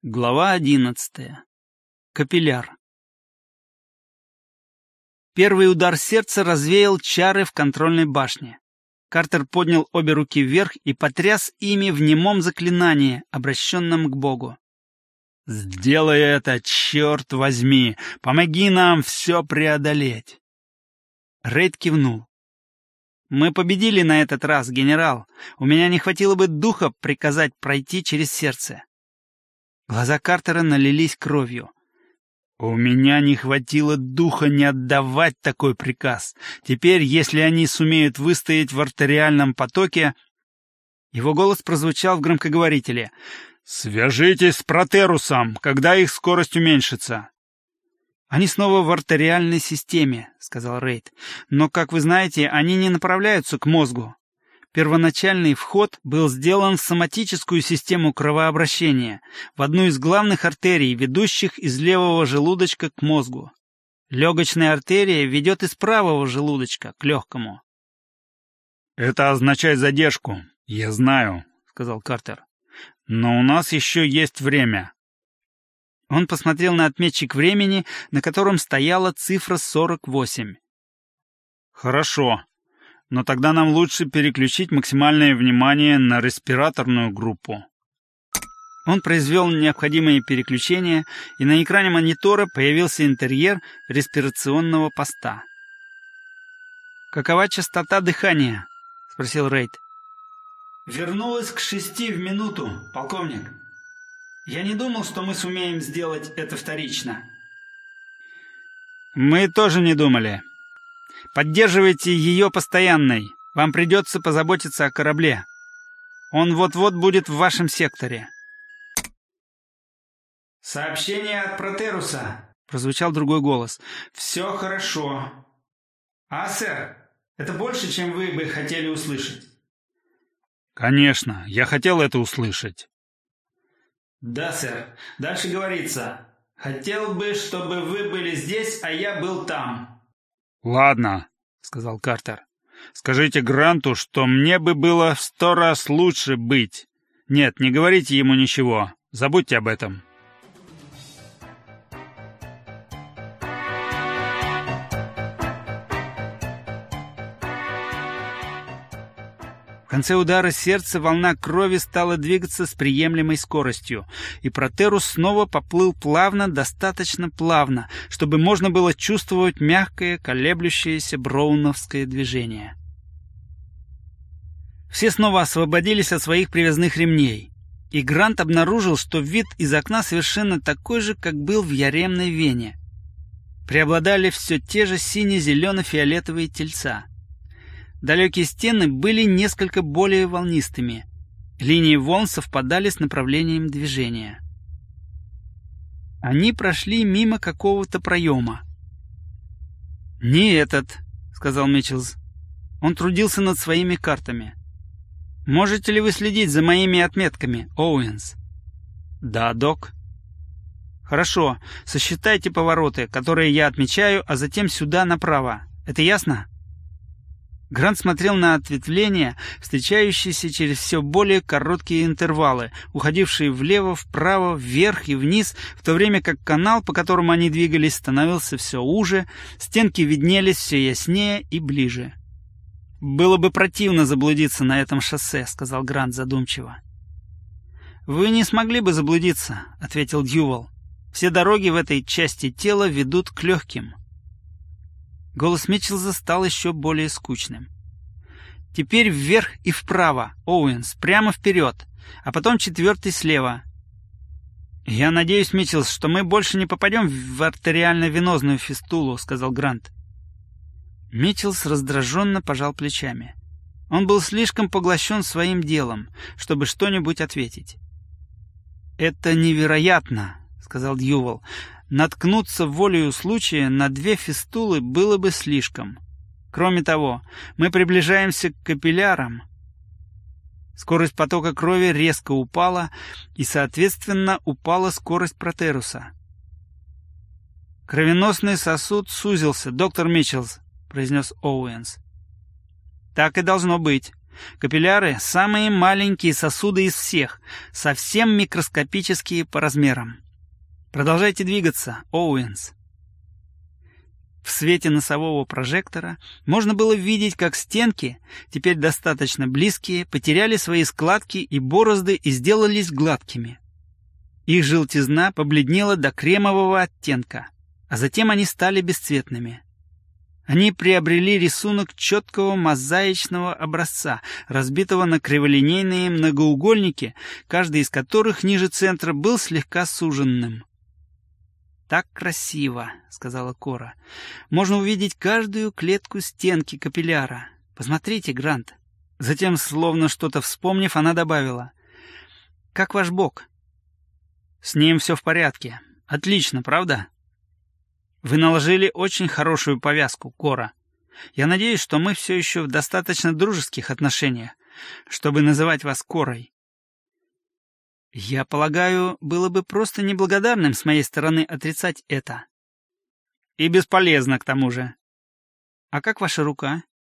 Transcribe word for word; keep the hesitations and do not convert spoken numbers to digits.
Глава одиннадцатая. Капилляр. Первый удар сердца развеял чары в контрольной башне. Картер поднял обе руки вверх и потряс ими в немом заклинании, обращенном к Богу. «Сделай это, черт возьми! Помоги нам все преодолеть!» Рейд кивнул. «Мы победили на этот раз, генерал. У меня не хватило бы духа приказать пройти через сердце». Глаза Картера налились кровью. «У меня не хватило духа не отдавать такой приказ. Теперь, если они сумеют выстоять в артериальном потоке...» Его голос прозвучал в громкоговорителе. «Свяжитесь с Протерусом, когда их скорость уменьшится». «Они снова в артериальной системе», — сказал Рейд. «Но, как вы знаете, они не направляются к мозгу. Первоначальный вход был сделан в соматическую систему кровообращения, в одну из главных артерий, ведущих из левого желудочка к мозгу. Легочная артерия ведет из правого желудочка к легкому». «Это означает задержку, я знаю», — сказал Картер. «Но у нас еще есть время». Он посмотрел на отметчик времени, на котором стояла цифра сорок восемь. «Хорошо. Но тогда нам лучше переключить максимальное внимание на респираторную группу». Он произвел необходимые переключения, и на экране монитора появился интерьер респирационного поста. «Какова частота дыхания?» — спросил Рейд. «Вернулась к шести в минуту, полковник. Я не думал, что мы сумеем сделать это вторично». «Мы тоже не думали. Поддерживайте ее постоянной. Вам придется позаботиться о корабле. Он вот-вот будет в вашем секторе». «Сообщение от Протеруса», — прозвучал другой голос. «Все хорошо». «А, сэр, это больше, чем вы бы хотели услышать?» «Конечно, я хотел это услышать». «Да, сэр. Дальше говорится. Хотел бы, чтобы вы были здесь, а я был там». «Ладно», — сказал Картер. «Скажите Гранту, что мне бы было в сто раз лучше быть. Нет, не говорите ему ничего. Забудьте об этом». В конце удара сердца волна крови стала двигаться с приемлемой скоростью, и Протерус снова поплыл плавно, достаточно плавно, чтобы можно было чувствовать мягкое, колеблющееся броуновское движение. Все снова освободились от своих привязных ремней, и Грант обнаружил, что вид из окна совершенно такой же, как был в Яремной Вене. Преобладали все те же сине-зелено-фиолетовые тельца. Далекие стены были несколько более волнистыми. Линии волн совпадали с направлением движения. Они прошли мимо какого-то проема. «Не этот», — сказал Митчелс. Он трудился над своими картами. «Можете ли вы следить за моими отметками, Оуэнс?» «Да, док». «Хорошо. Сосчитайте повороты, которые я отмечаю, а затем сюда направо. Это ясно?» Грант смотрел на ответвления, встречающиеся через все более короткие интервалы, уходившие влево, вправо, вверх и вниз, в то время как канал, по которому они двигались, становился все уже, стенки виднелись все яснее и ближе. «Было бы противно заблудиться на этом шоссе», — сказал Грант задумчиво. «Вы не смогли бы заблудиться», — ответил Дьювал. «Все дороги в этой части тела ведут к легким». Голос Митчелза стал еще более скучным. «Теперь вверх и вправо, Оуэнс, прямо вперед, а потом четвертый слева». «Я надеюсь, Митчелз, что мы больше не попадем в артериально-венозную фистулу», — сказал Грант. Митчелз раздраженно пожал плечами. Он был слишком поглощен своим делом, чтобы что-нибудь ответить. «Это невероятно», — сказал Дьювал. «Наткнуться волею случая на две фистулы было бы слишком. Кроме того, мы приближаемся к капиллярам». Скорость потока крови резко упала, и, соответственно, упала скорость Протеруса. «Кровеносный сосуд сузился, доктор Митчелс», — произнес Оуэнс. «Так и должно быть. Капилляры — самые маленькие сосуды из всех, совсем микроскопические по размерам. Продолжайте двигаться, Оуэнс. В свете носового прожектора можно было видеть, как стенки, теперь достаточно близкие, потеряли свои складки и борозды и сделались гладкими. Их желтизна побледнела до кремового оттенка, а затем они стали бесцветными. Они приобрели рисунок четкого мозаичного образца, разбитого на криволинейные многоугольники, каждый из которых ниже центра был слегка суженным. «Так красиво», — сказала Кора. «Можно увидеть каждую клетку стенки капилляра. Посмотрите, Грант». Затем, словно что-то вспомнив, она добавила. «Как ваш бок?» «С ним все в порядке. Отлично, правда?» «Вы наложили очень хорошую повязку, Кора. Я надеюсь, что мы все еще в достаточно дружеских отношениях, чтобы называть вас Корой». «Я полагаю, было бы просто неблагодарным с моей стороны отрицать это». «И бесполезно, к тому же». «А как ваша рука?»